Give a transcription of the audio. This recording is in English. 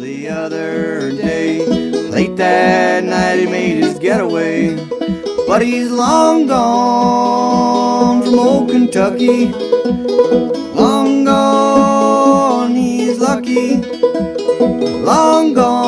the other day. Late that night he made his getaway, but he's long gone from old Kentucky. Long gone, he's lucky. Long gone.